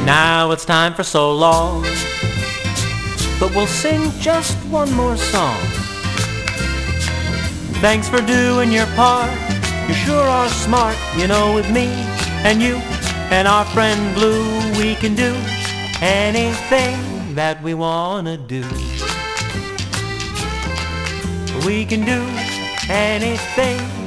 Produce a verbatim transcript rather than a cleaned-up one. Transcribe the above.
Now it's time for so long, but we'll sing just one more song. Thanks for doing your part, you sure are smart. You know, with me and you and our friend Blue, we can do anything that we wanna do. We can do anything